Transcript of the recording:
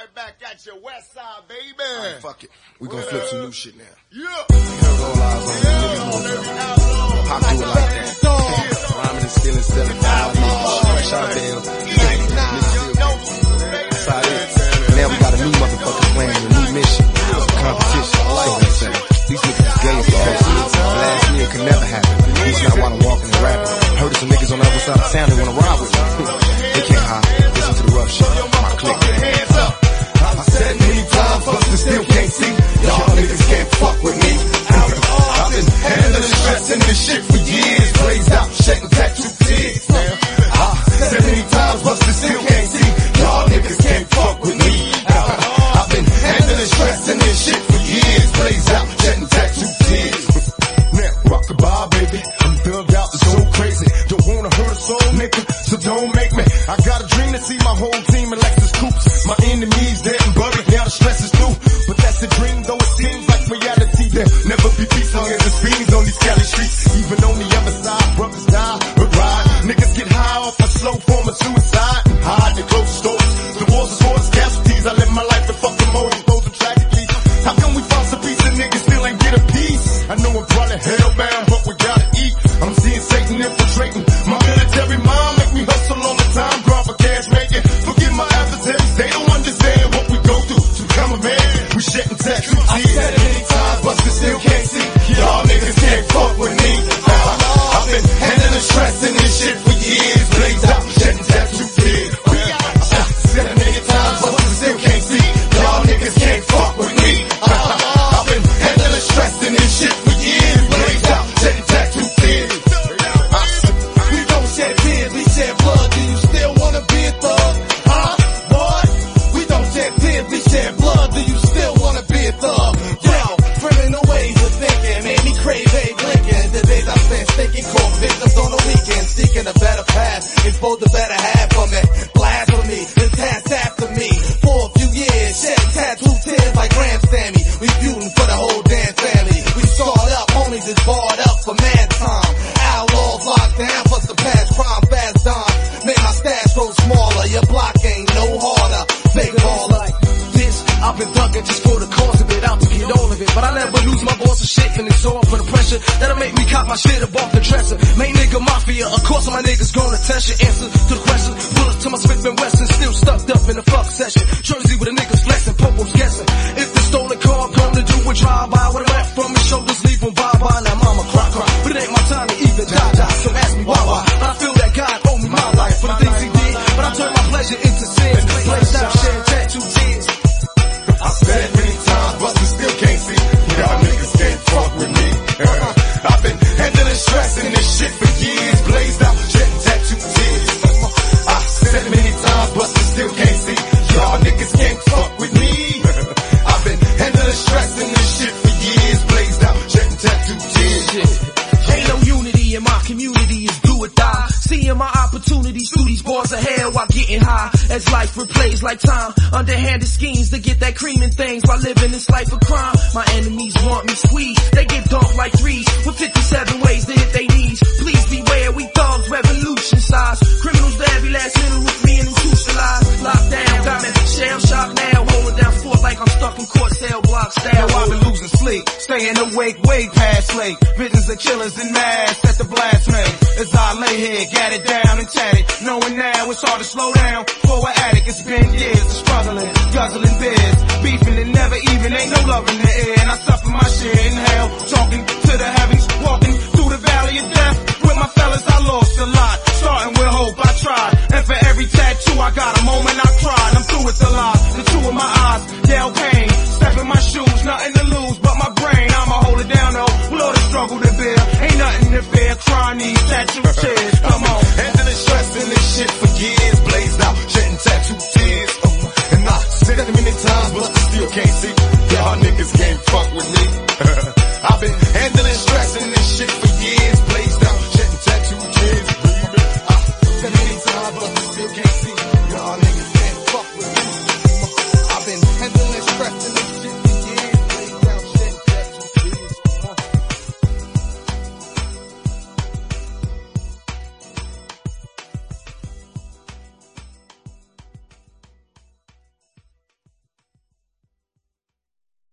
right back at your west side, baby. Right, fuck it. We gonna flip some new shit now. Yeah. All eyes on pop do it like that. Rhyming and stealing, selling five fresh out there. That's how it is. Now we got a new motherfucking plan, a new mission. Competition. I like what I'm saying. These niggas is gay as fuck. Last year could never happen. He's not while I'm walking and rapping. Heard of some niggas on the other side of town that wanna ride with me. They can't hide. Listen to the rough shit. My clique. Hands up. I said many times, but still can't see. Y'all niggas can't fuck with me. I've been handling stress and this shit for years. Blazed out, shedding tattoo tears. I said many times, but still can't see. Y'all niggas can't fuck with me. I've been handling stress and this shit for years. Blazed out, shedding tattoo tears. Now, rock the bar, baby. I'm thugged out, it's so crazy. Don't wanna hurt a soul, nigga, so don't make me. I got a dream to see my whole team in Lexus coupes. My enemies dead and buried, now the stress is through. But that's a dream, though it seems like reality. There'll never be peace long as there's fiends on these Cali streets. Even on the other side, brothers die or ride. Niggas get high off a slow form of suicide and hide the close stores. The wars is wars, casualties. I live my life and fuck the motives, those are tragically. How come we found some piece of niggas still ain't get a piece? I know I'm probably hellbound, but we gotta eat. I'm seeing Satan infiltrating my military mind. Make me hustle all the time, grind for cash making. Forget my adversaries, they don't understand what we go through. So come on, man, we shedding tattoo tears. I said it many times, but still can't see. Y'all niggas can't fuck with me. I've been handling stress and this shit for years. Blazed out, shedding tattoo tears. I said it many times, but still can't see. Y'all niggas can't fuck with me. I've been handling stress and this shit for years. Blazed out, shedding tattoo tears. We don't shed tears, we shed blood. Do you still wanna be a thug? Huh? What? We don't shed tears, we shed blood. Do you still wanna be a thug? Yo, criminal ways of thinking made me crave a blinking. The days I spent stinking caught victims on the weekend, seeking a better path. Exposed the better half of me. Blasphemy, the task after me. For a few years, shedding tattoo tears like Grand Sammy. We feuding for the whole damn family. We scarred up, homies is barred up for mad time. Outlaws locked down, plus the past crime, fast dime. Make my stash grow smaller, your block ain't no harder. Fake all like this, I've been thugging just for the cause of it, out to get all of it. But I never lose my voice or shit, and it's all for the pressure that'll make me cop my shit up off the dresser. Main nigga mafia, of course my niggas gonna test your answer to the question. Bullets to my Smith and Wesson, still stuck up in the fuck session. Jersey with the niggas flexing, Popo's guessing. If the stolen car come to do a drive-by, what I went from his shoulders, leave him bye-bye. Now mama cry. But it ain't my time to even die. So ask me why. But I feel that God owe me my life for the things he did. But I turned my pleasure into sin. Blazed out, shedding tattoo tears. I said it many times, but we still can't see. Y'all niggas can't fuck with me. I've been handling stress and this shit for years. Blazed out, shedding tattoo tears. I said it many times, but we still can't see. Y'all niggas can't fuck with me. I've been handling stress and this shit for years. Blazed out, shedding tattoo tears. Ain't no unity in my community, it's do or die. Seeing my opportunities through these bars of hell while getting high. As life replays like time, underhanded schemes to get that cream and things while living this life of crime. My enemies want me squeezed, they get dumped like threes with 57 ways to hit their knees. Please beware, we thugs, revolution size. Criminals that every last minute with me and institutionalized. Locked down, got me shell shock now, holding down fort like I'm stuck in court cell block style. I've been losing sleep, staying awake way past late. Visions of killers in mass at the blast me. As I lay here, got it down and tatted, knowing now it's hard to slow down. For an addict, it's been years of struggling, guzzling beers, beefing and never even, ain't no love in the air. And I suffer my share in hell, talking to the heavens, walking through the valley of death. With my fellas, I lost a lot, starting with hope, I tried. And for every tattoo, I got a moment I cried. I'm through with the lie, the two of my eyes, yell pain. Step in my shoes, nothing to lose but my brain. I'ma hold it down though, with all the struggle to bear. Ain't nothing to fear, crying these tattoo tears. Come on, handling stress and this shit for years. Blazed out, shedding tattoo tears. And I said it many times, but I still can't see. Y'all niggas can't fuck with me.